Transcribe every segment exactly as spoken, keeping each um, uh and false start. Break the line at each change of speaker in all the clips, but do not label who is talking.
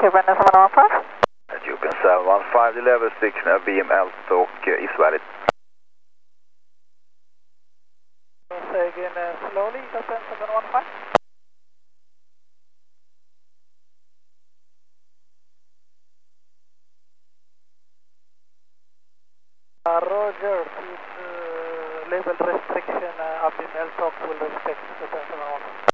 Brenda seven one five.
Ethiopian seven one five, the level restriction är B M Elst och uh, is valid.
Say again uh, slowly, Ethiopian seven one five. Uh, Roger, with uh, level restriction, uh, B M Elst will respect Ethiopian seven one five.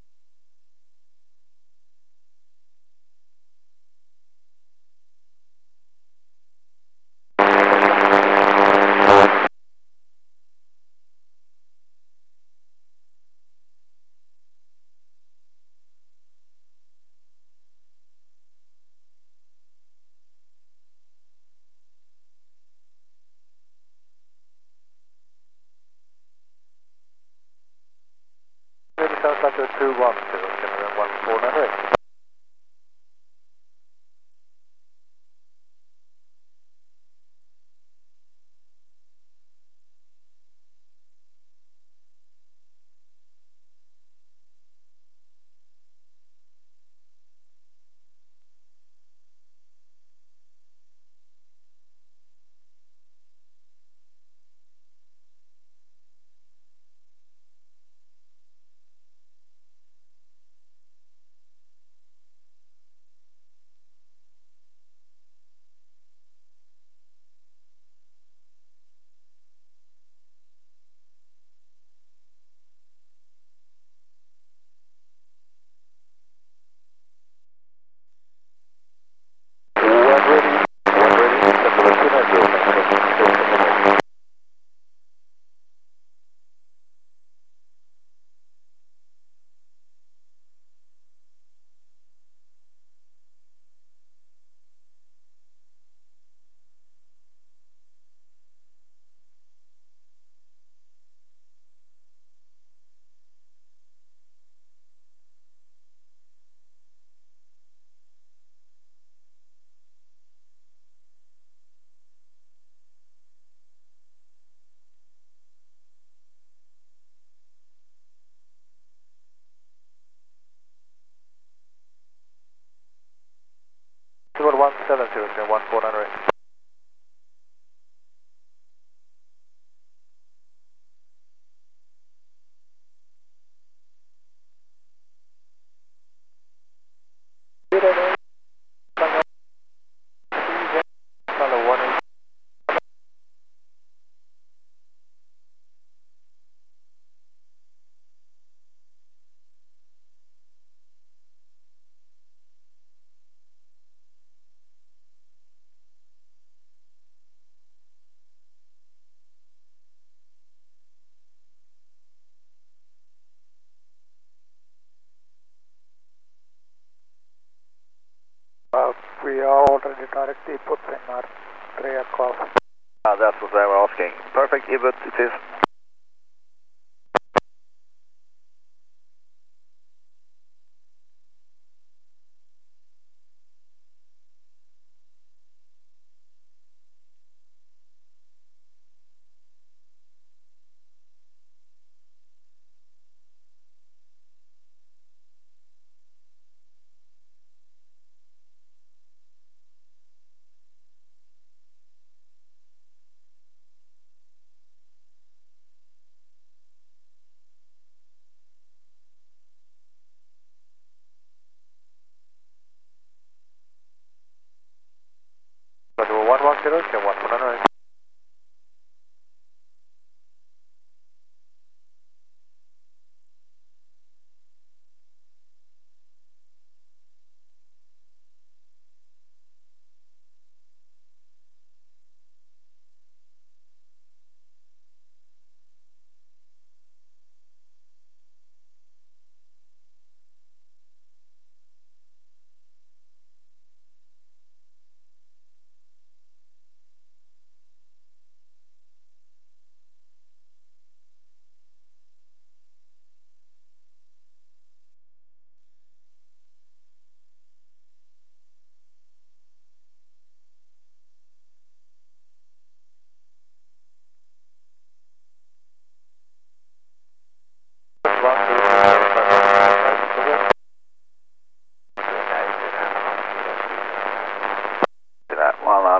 Maybe sounds like a two one zero, Canada one four nine eight. one seven zero, one four nine eight.
Uh, we are already directly put in our three o'clock.
Ah, that's what they were asking. Perfect, Ibut, it is.
one one zero, one four nine eight.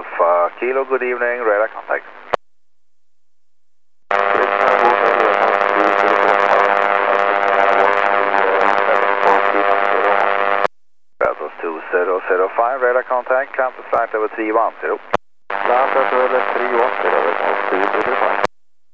Alpha Kilo, good evening, radar contact. That was two zero zero five, radar contact, come to flight level three one zero.
Flight level three one zero, two zero five.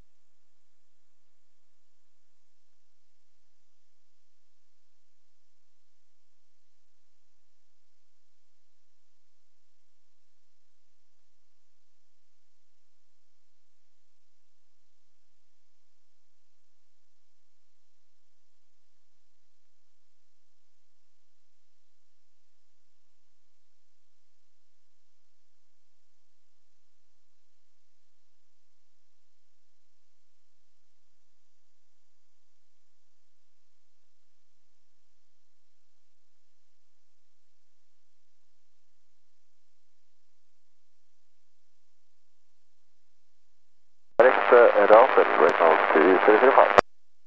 Direct uh, router, right now, two zero zero five.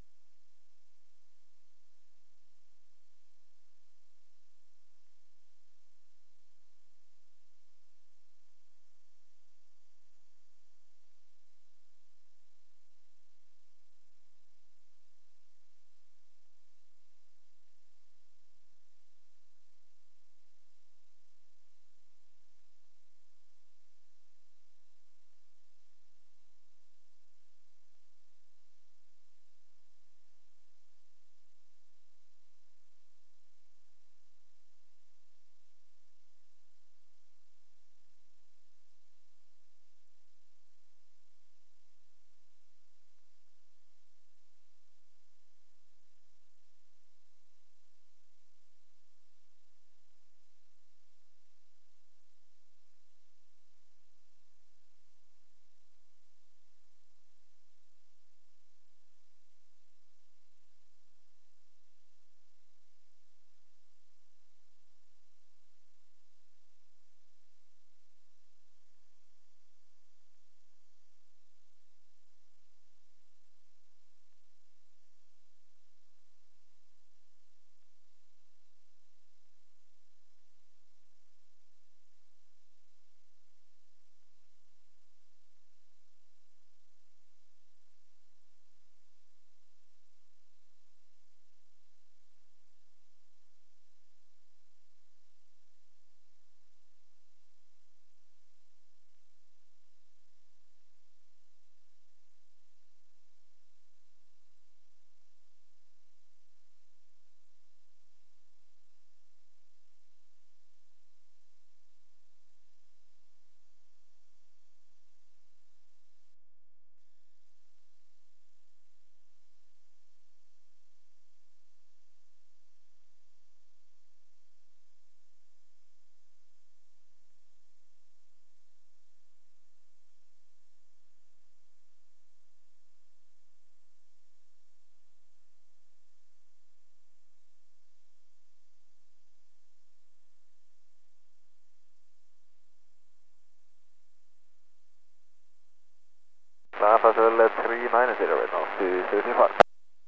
Flight level three nine zero right now, two zero zero five.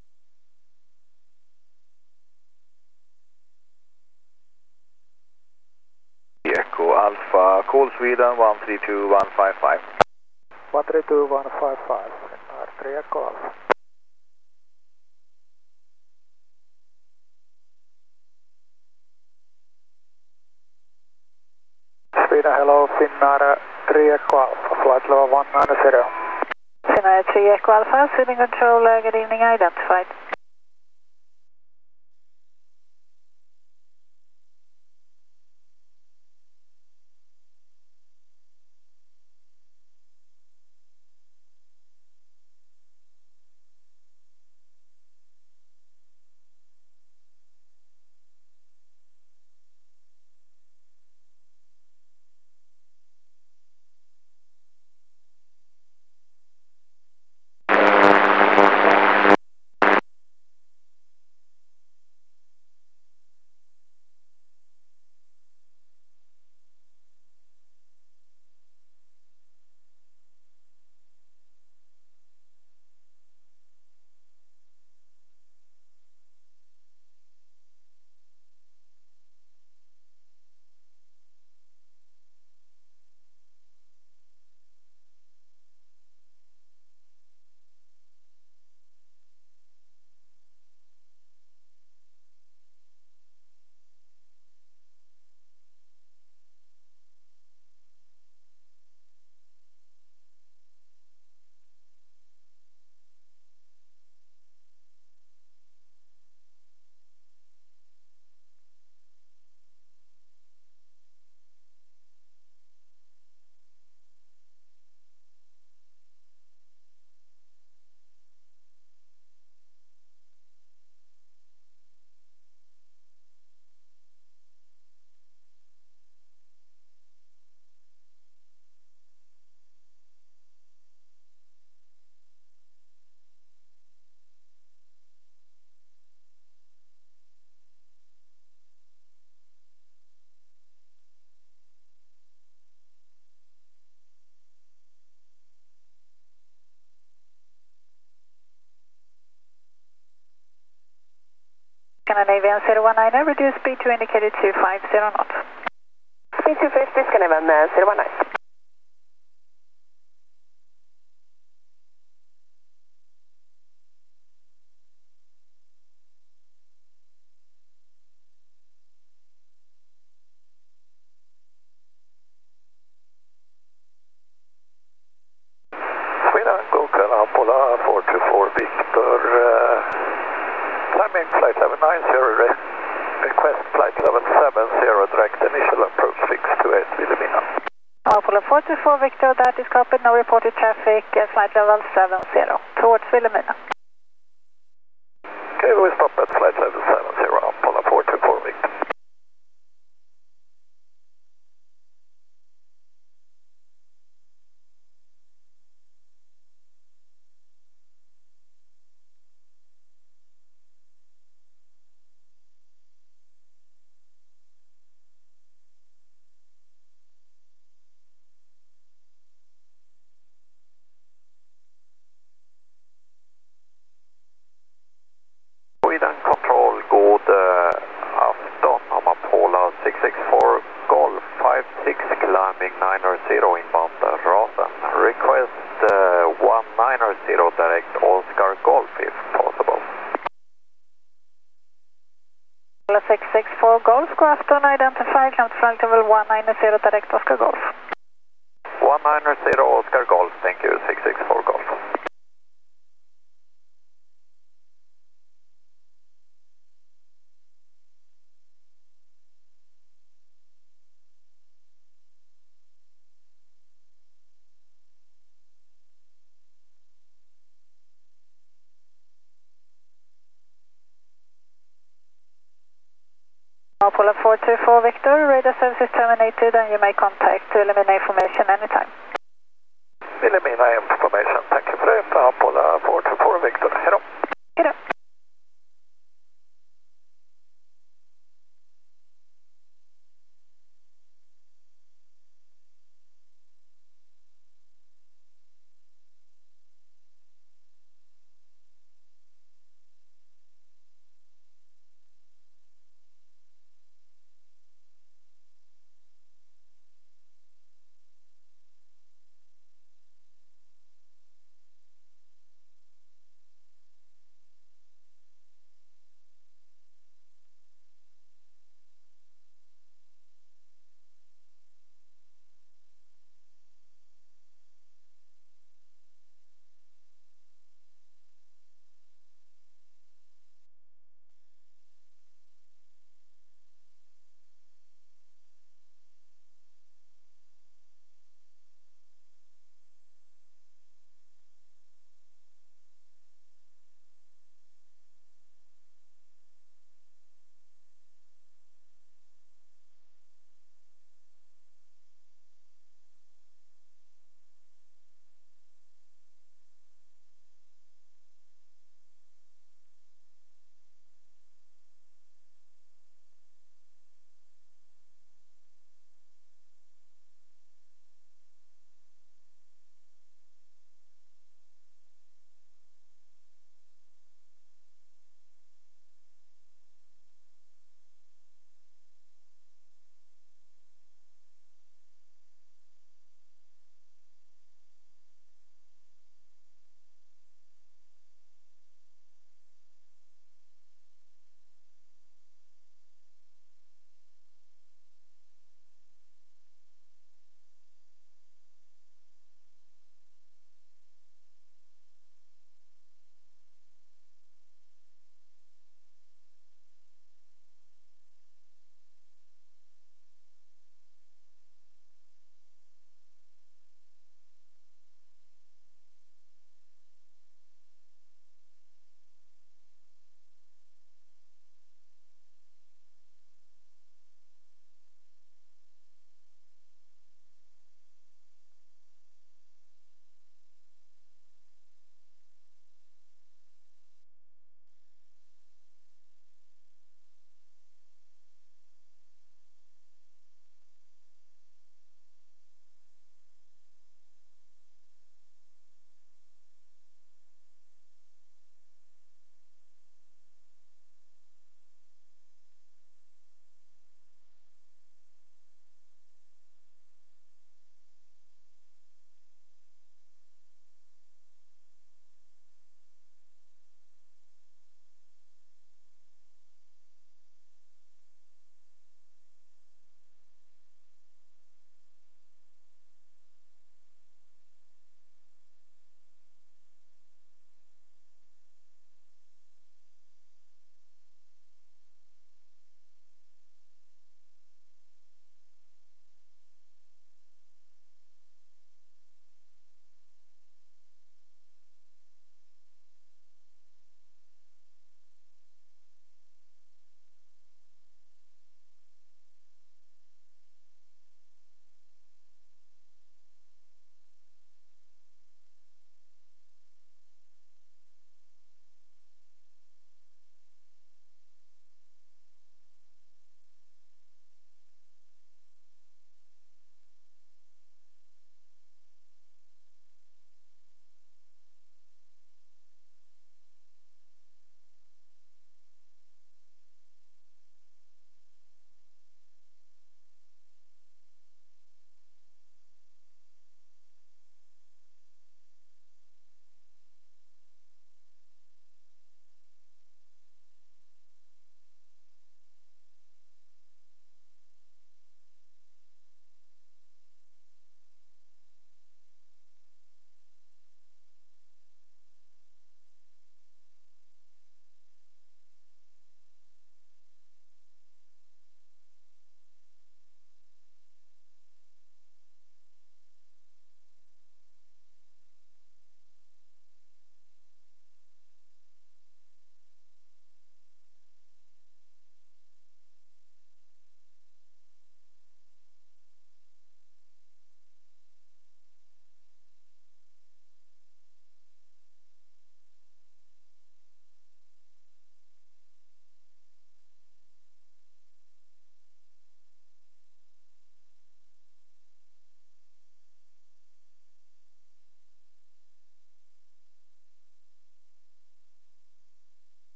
Echo Alpha, call Sweden one three two one five five.
one three two one five five, Finnair three Echo Alpha. Sweden, hello, Finnair three Echo Alpha, flight level one nine zero. Finnair three Echo Alpha, Sweden control, uh, good evening, identified. Scandinavian zero one nine, reduce speed to indicated two five zero knots.
Speed two fifty, Scandinavian uh, zero one nine.
Sweden, Google, Apollo four two four Victor, uh, timing flight level nine zero, re request flight level seven zero, direct initial approach fix to eight Vilhelmina.
Apollo four two four Victor, that is copied, no reported traffic, uh, flight level seven zero, towards Vilhelmina.
Okay, we stop at flight level seven zero, Apollo four two four Victor. Sweden Control, god uh, afton om Apollo six six four Golf five six climbing nine zero inbound Rasen. Request uh, one nine zero direct Oscar Golf if possible.
Apollo six six four Golf, go after unidentified, climb to flight level one nine zero direct Oscar Golf.
one nine zero Oscar Golf, thank you, six six four Golf.
Apollo four two four Victor, radar service is terminated and you may contact to eliminate information anytime.
Vilhelmina information, thank you for det. Apollo four two four Victor, hejdå.
Hejdå.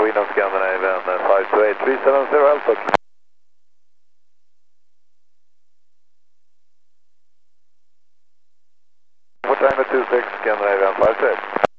Queen of Scandinavian uh, five two eight three seven zero Alpha. For Tango two six Scandinavian five two eight.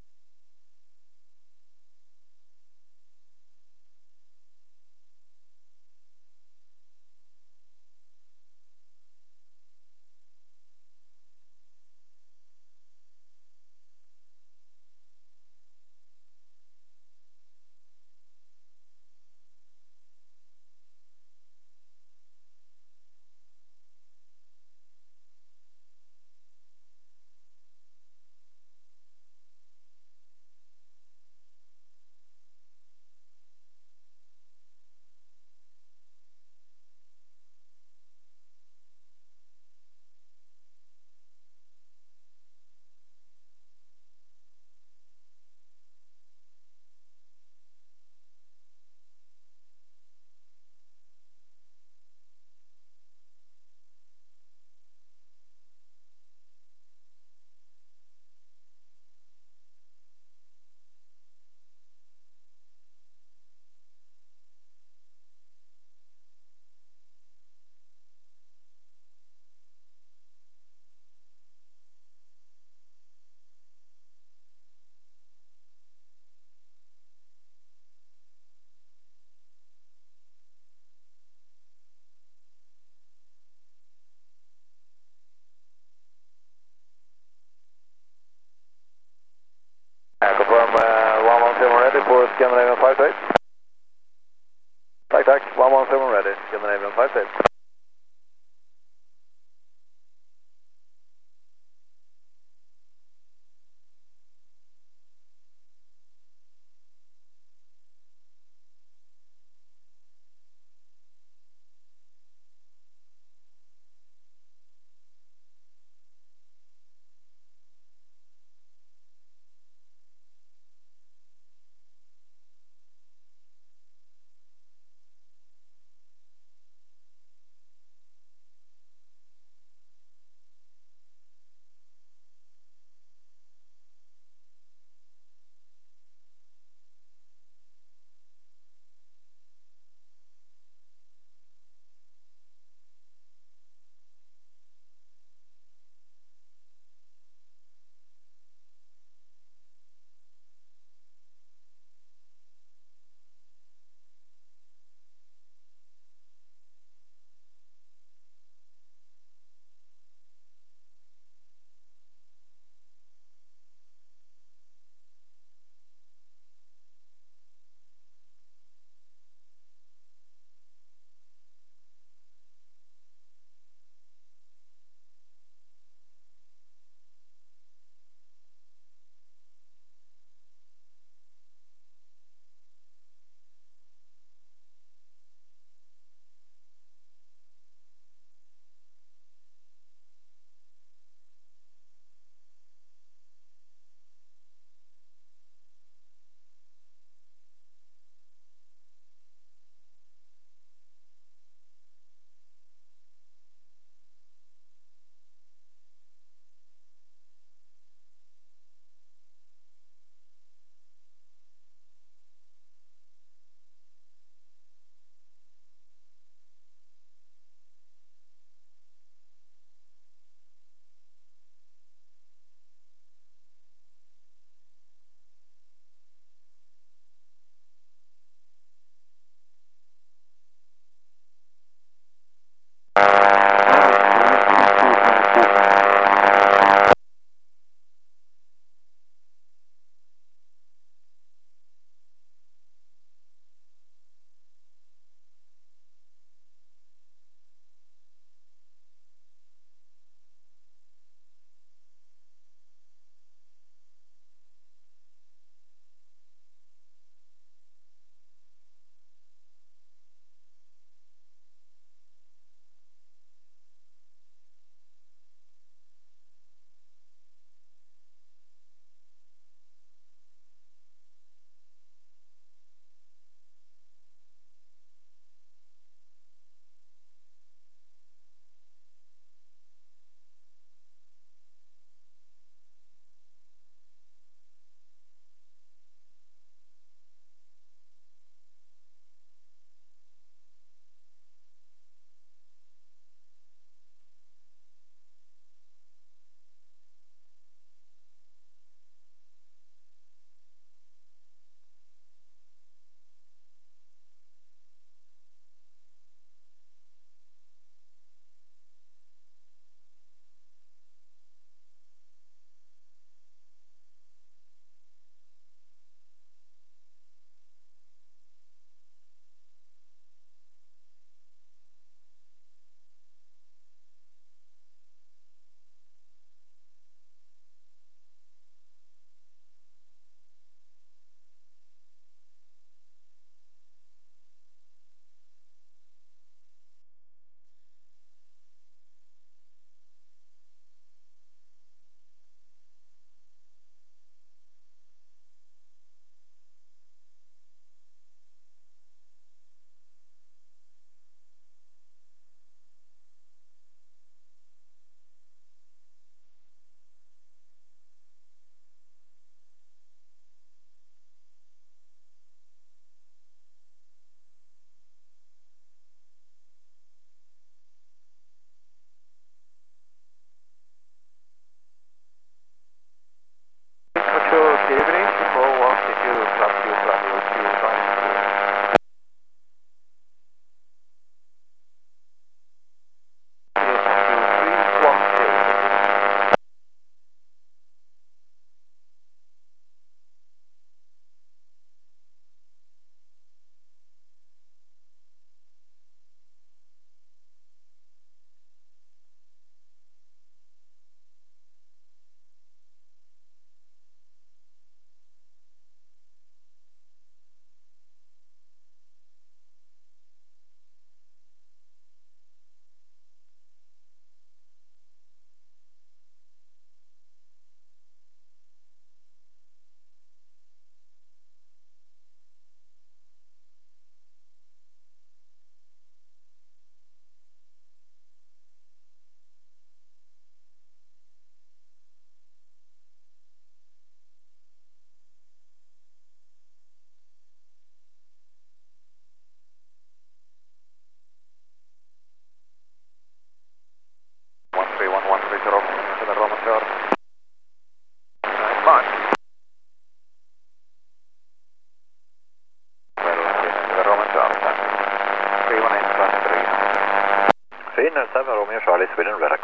I confirm uh, one one seven ready for Scandinavian five two eight. Tack, tack. one one seven ready, Scandinavian five two eight. Sweden, Radar